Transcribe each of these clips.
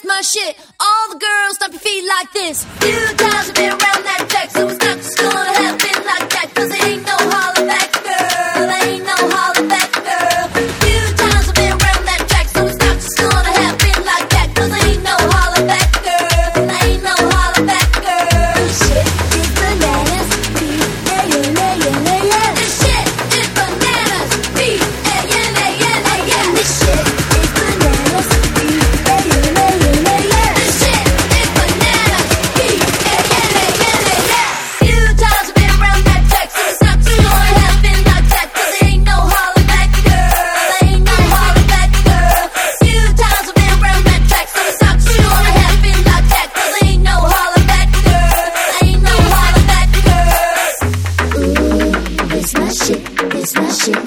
my shit. All the girls stomp your feet like this. Few times I've been around that track, so it's not just gonna happen like that. Cause it ain't no holler back, girl. Ain't no holler back, girl. Few times I've been around that track, so it's not just gonna happen like that. Cause it ain't no holler back, girl. Ain't no holler back, girl. This shit is bananas. Yeah, yeah, yeah, yeah, yeah, yeah. This shit is bananas. Yeah, yeah, yeah, yeah, yeah, yeah. This shit is bananas. Yeah, yeah, yeah, yeah, yeah, yeah. This shit is bananas. Yeah, yeah, yeah, yeah, yeah, yeah. Few times I've been around that track, so it's not just gonna happen like that. Cause it ain't no holler back, girl. Ain't no holler back, girl. Few times I've been around that track, so it's not just gonna happen like that. Cause it ain't no holler back, girl. Ain't no holler back, girl. Ooh, it's my shit, it's my shit.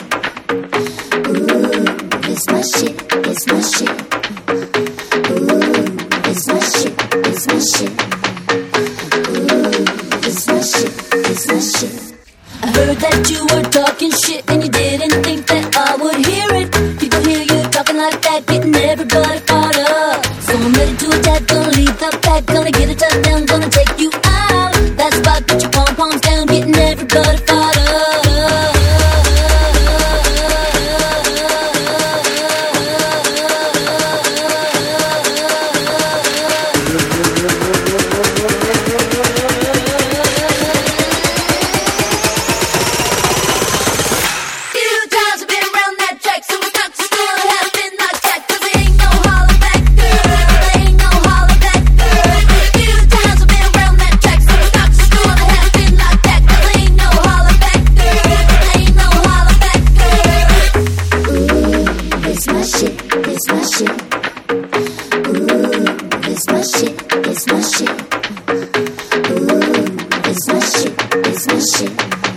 Ooh, it's my shit, it's my shit. Ooh, it's my shit, it's my shit. Ooh, it's my shit, it's my shit. I heard that you were talking shit and you didn't think that I would hear it. People hear you talking like that, getting everybody caught up. So I'm ready to attack, gonna leave the back, gonna get a touchdown, gonna take you out. That spot, put your pom-poms down, getting everybody caught up. Few times I've been around that track, so it's not just gonna happen like that. Cause it ain't no holler back, girl. Ain't no holler back, girl. Few times I've been around that track, so it's not just gonna happen like that. Cause it ain't no holler back, girl. Ain't no holler back, girl. Ooh, it's my shit, it's my shit. Ooh, it's my shit, it's my shit. Ooh, it's my shit, it's my shit.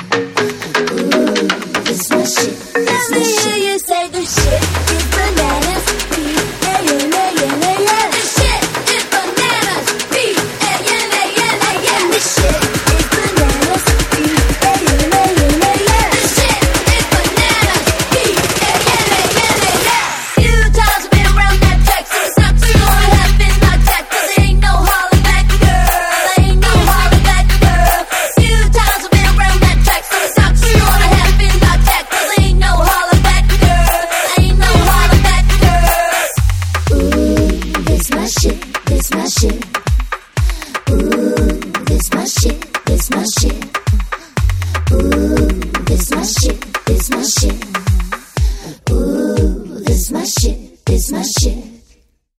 Ooh, it's my shit, it's my shit. Let me hear you say the shit is bananas. Yeah, yeah, yeah, yeah, yeah, yeah. This shit is bananas. Yeah, yeah, yeah, yeah, yeah, yeah. This shit is bananas. Yeah, yeah, yeah, yeah, yeah, yeah. This shit is bananas. Yeah, yeah, yeah, yeah, yeah, yeah. Few times I've been around that track, so it's not just gonna happen like that. Cause it ain't no holler back, girl. Ain't no holler back, girl. Few times I've been around that track, so it's not just gonna happen like that. Cause it ain't no holler back, girl. Ain't no holler back, girl. Ooh, this my shit, this my shit. Ooh, this my shit, this my shit. Ooh, this my shit, this my shit. Ooh, this my shit, this my shit.